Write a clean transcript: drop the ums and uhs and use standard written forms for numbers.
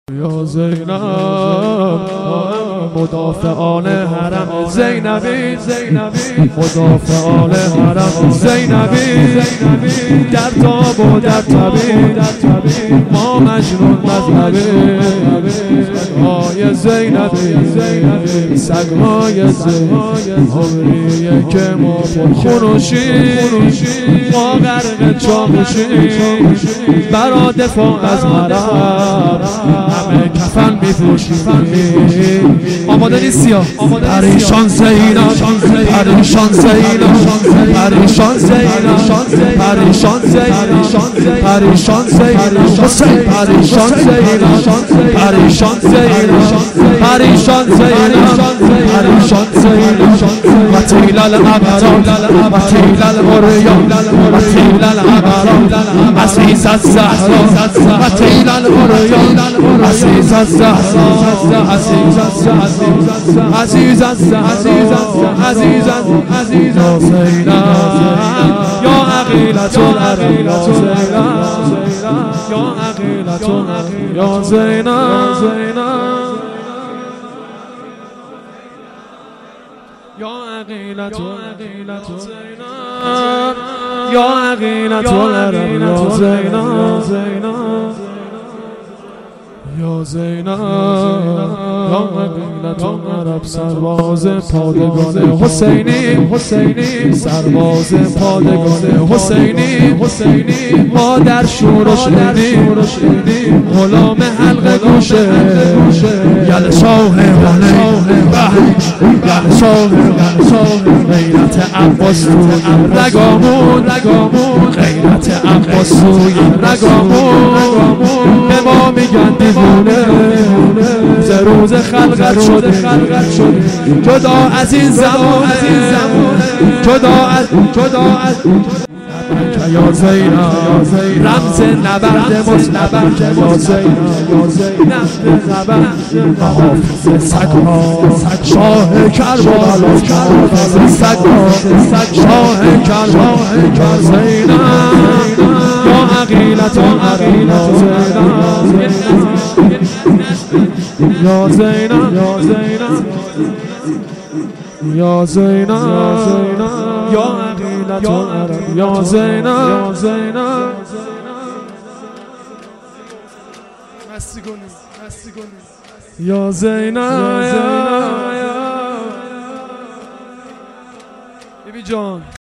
یا زینب مدافعان حرم زینبی مدافعان حرم زینبی در تاب و در طبیب ما مجنون مذهبی سگهای زینبی سگهای زینبی که ما پرخونوشی ما غرق چاوشی برا دفاع از حرم همه کفن می‌پوشیم. آماده نیستی ها؟ پریشان زینب پریشان زینب پریشان زینب پریشان زینب پریشان زینب حسین پریشان زینب پریشان زینب پریشان زینب پریشان زینب وطیل الابرار وطیل الغریان وطیل الابرار عزیز الزهرا وطیل الغریان عزیز الزهرا عزیز عزیز یا زینب یا عقیلة العرب یا زینب یا عقیلة العرب یا زینب یا عقیلة العرب یا عقیلة العرب یا زینب یا زینب یا عقیلة العرب سرباز پادگان حسینی سرباز پادگان حسینی ما در شور و شیرین غلام حلق گوشه یل شاه یل شاه غیرت عباس روی رگامون غیرت عباس روی رگامون به ما میگن دیوونه ز روز خلقت شده جدا از این زمان جدا از یا زینب رمز نبرد مصطفی یا زینب نبرد حافظ سگها شاه کربلا حافظ سگها شاه کربلا یا زینب یا عقیلة العرب یا زینب یا زینب یا عقیلة العرب یا زینب مستی کنیم یا زینب بیبی جان.